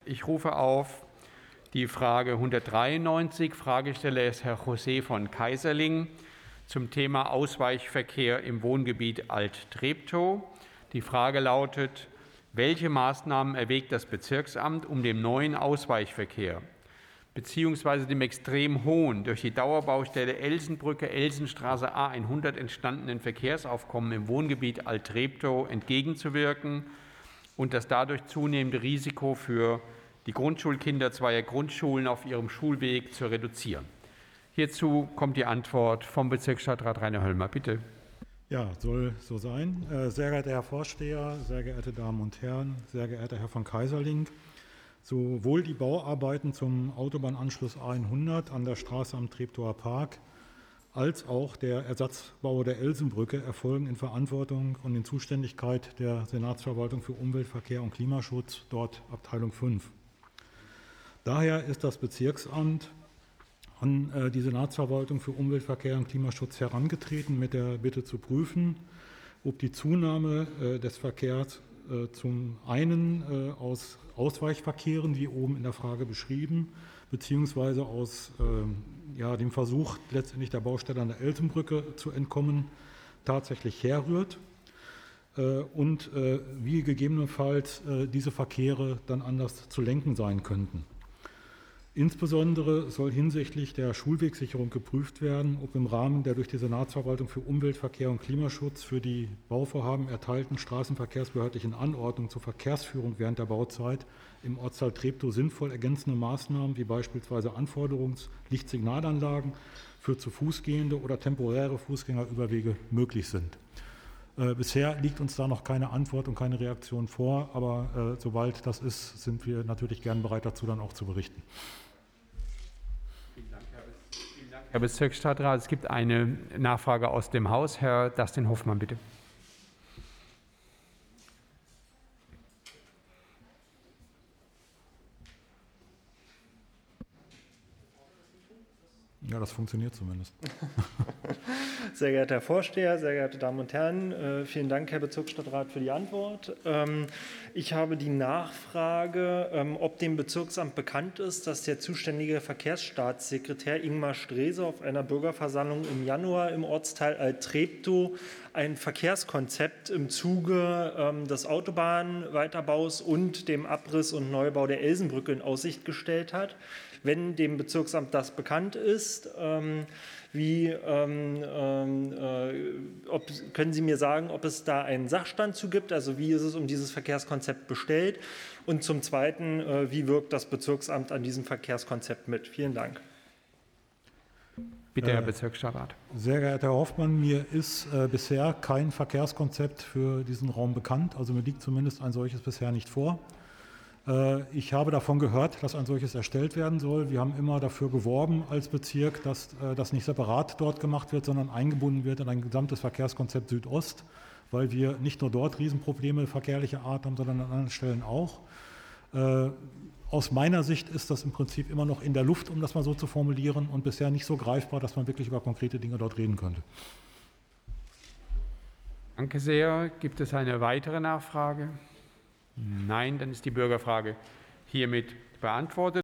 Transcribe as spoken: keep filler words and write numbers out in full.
Ich rufe auf die Frage hundertdreiundneunzig. Fragesteller ist Herr José von Kaiserling zum Thema Ausweichverkehr im Wohngebiet Alt-Treptow. Die Frage lautet: Welche Maßnahmen erwägt das Bezirksamt, um dem neuen Ausweichverkehr beziehungsweise dem extrem hohen, durch die Dauerbaustelle Elsenbrücke-Elsenstraße A hundert entstandenen Verkehrsaufkommen im Wohngebiet Alt-Treptow entgegenzuwirken und das dadurch zunehmende Risiko für die Grundschulkinder zweier Grundschulen auf ihrem Schulweg zu reduzieren? Hierzu kommt die Antwort vom Bezirksstadtrat Rainer Höllmer. Bitte. Ja, soll so sein. Sehr geehrter Herr Vorsteher, sehr geehrte Damen und Herren, sehr geehrter Herr von Kaiserling, sowohl die Bauarbeiten zum Autobahnanschluss A hundert an der Straße am Treptower Park als auch der Ersatzbau der Elsenbrücke erfolgen in Verantwortung und in Zuständigkeit der Senatsverwaltung für Umwelt, Verkehr und Klimaschutz, dort Abteilung fünf. Daher ist das Bezirksamt an die Senatsverwaltung für Umwelt, Verkehr und Klimaschutz herangetreten mit der Bitte zu prüfen, ob die Zunahme des Verkehrs zum einen aus Ausweichverkehren, wie oben in der Frage beschrieben, beziehungsweise aus ja, dem Versuch, letztendlich der Baustelle an der Elsenbrücke zu entkommen, tatsächlich herrührt und wie gegebenenfalls diese Verkehre dann anders zu lenken sein könnten. Insbesondere soll hinsichtlich der Schulwegsicherung geprüft werden, ob im Rahmen der durch die Senatsverwaltung für Umwelt, Verkehr und Klimaschutz für die Bauvorhaben erteilten straßenverkehrsbehördlichen Anordnungen zur Verkehrsführung während der Bauzeit im Ortsteil Treptow sinnvoll ergänzende Maßnahmen wie beispielsweise Anforderungs-Lichtsignalanlagen für zu Fuß gehende oder temporäre Fußgängerüberwege möglich sind. Äh, bisher liegt uns da noch keine Antwort und keine Reaktion vor, aber äh, sobald das ist, sind wir natürlich gern bereit dazu, dann auch zu berichten. Vielen Dank, Herr Bezirksstadtrat. Es gibt eine Nachfrage aus dem Haus. Herr Dustin Hoffmann, bitte. Ja, das funktioniert zumindest. Sehr geehrter Herr Vorsteher, sehr geehrte Damen und Herren, äh, vielen Dank, Herr Bezirksstadtrat, für die Antwort. Ähm, ich habe die Nachfrage, ähm, ob dem Bezirksamt bekannt ist, dass der zuständige Verkehrsstaatssekretär Ingmar Strese auf einer Bürgerversammlung im Januar im Ortsteil Alt-Treptow ein Verkehrskonzept im Zuge ähm, des Autobahnweiterbaus und dem Abriss und Neubau der Elsenbrücke in Aussicht gestellt hat. Wenn dem Bezirksamt das bekannt ist, ähm, wie, ähm, äh, ob, können Sie mir sagen, ob es da einen Sachstand zu gibt, also wie ist es um dieses Verkehrskonzept bestellt? Und zum Zweiten, äh, wie wirkt das Bezirksamt an diesem Verkehrskonzept mit? Vielen Dank. Bitte, Herr Bezirksstadtrat. Sehr geehrter Herr Hoffmann, mir ist äh, bisher kein Verkehrskonzept für diesen Raum bekannt, also mir liegt zumindest ein solches bisher nicht vor. Ich habe davon gehört, dass ein solches erstellt werden soll. Wir haben immer dafür geworben als Bezirk, dass das nicht separat dort gemacht wird, sondern eingebunden wird in ein gesamtes Verkehrskonzept Südost, weil wir nicht nur dort Riesenprobleme verkehrlicher Art haben, sondern an anderen Stellen auch. Aus meiner Sicht ist das im Prinzip immer noch in der Luft, um das mal so zu formulieren, und bisher nicht so greifbar, dass man wirklich über konkrete Dinge dort reden könnte. Danke sehr. Gibt es eine weitere Nachfrage? Nein, dann ist die Bürgerfrage hiermit beantwortet.